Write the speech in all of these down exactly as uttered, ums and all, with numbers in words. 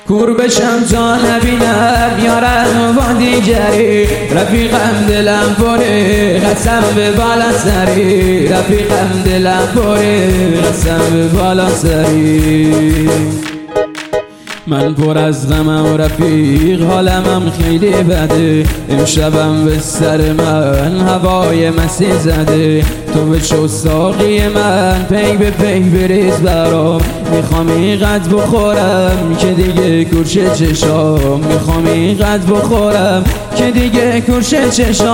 کور بشم تا نبینم یارم با دیگری، رفیقم دلم پره قسم به بالا سری، رفیقم دلم پره قسم به بالا سری. من پر از غمم و رفیق حالمم خیلی بده، امشبم به سر من هوای مسیح زده. تو بشو ساقی من پی به پی بریز برام، میخوام اینقدر بخورم که دیگه کورشه چشام، میخوام اینقدر بخورم که دیگه کورشه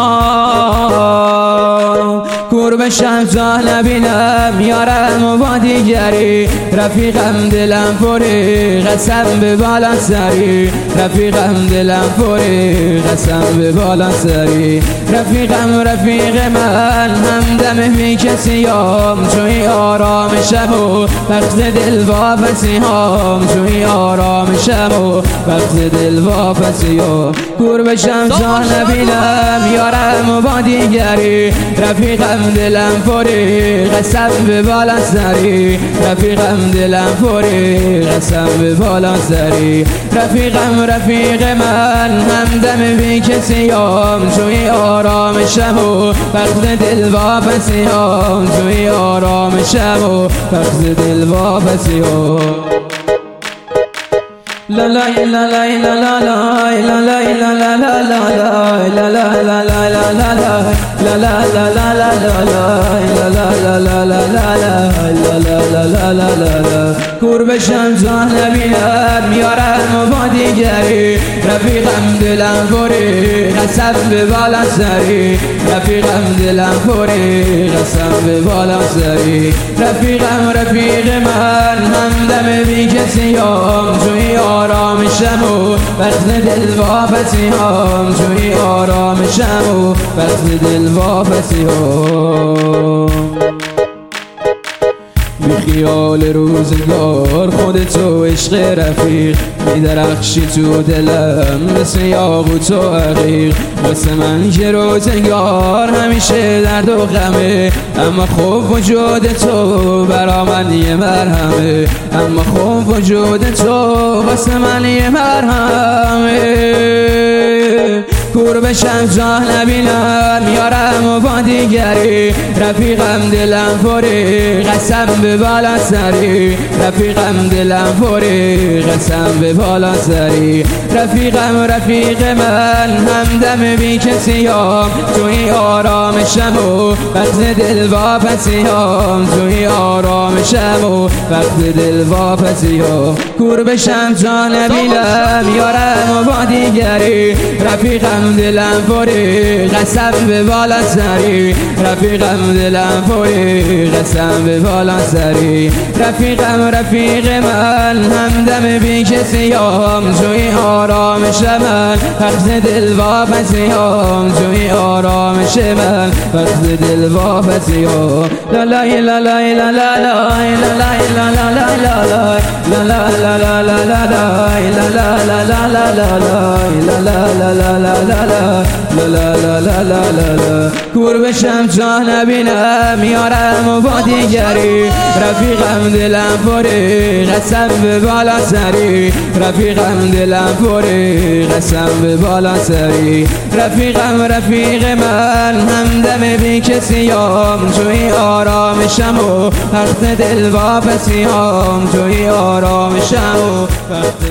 چشام. کور بشم تا نبینم یارم با دیگری، رفیقم دلم پره قسم به بالا سری، رفیقم دلم پره قسم به بالا سری. رفیقم رفیق من همدم بی کسیام، توی آرامشم و وقت دل واپسیام، توی آرامشم و وقت دل واپسیام. کور بشم تا نبینم یارم با دیگری، رفیقم دلم پره قسم به بالا سری، رفیقم دلم پره قسم به بالا سری. رفیقم رفیق من همدم بی کسیام، توی آرامشم و وقت دل واپسیام، توی آرامشم و وقت دل واپسیام. لا لا لا لا لا لا لا لا لا لا لا لا لا لا لا لا لا. کور بشم تا نبینم یارم با دیگری، رفیقم دلم پره قسم به بالا سری، رفیقم دلم پره قسم به بالا سری. رفیقم رفیق من همدم بی کسیام، توی آرامشم و وقت دل واپسیام، توی آرامشم و وقت دل واپسیام. بی خیال روزگار خودتو عشق رفیق، میدرخشی تو دلم مثل یاقوت و عقیق. واسه من که روزگار همیشه درد و غمه، اما خوب وجود تو برا من یه مرهمه، اما خوب وجود تو واسه من یه مرهمه. کور بشم تا نبینم یارم با دیگری، رفیقم دلم پره قسم به بالا سری، رفیقم دلم پره قسم به بالا سری. رفیقم رفیق من همدم بی کسیام، توی آرامشم و وقت دل واپسیام، توی آرامشم و وقت دل واپسیام. کور بشم تا نبینم یارم با دیگری، رفیقم دلم پره قسم به بالا سری، رفیقم دلم پره قسم به بالا سری. رفیقم رفیق من همدم بی کسیام، توی آرامش من وقت دل واپسیام، توی آرامش من وقت دل واپسیام. لا لا لا لا لا لا لا لا لا لا لا لا لا لا لا لا. کور بشم تا نبینم یارم با دیگری، رفیقم دلم پره قسم به بالا سری، رفیقم دلم پره قسم به بالا سری. رفیقم رفیق من همدم بی کسیام، توی آرامشم و وقت دل واپسیام، توی آرامشم و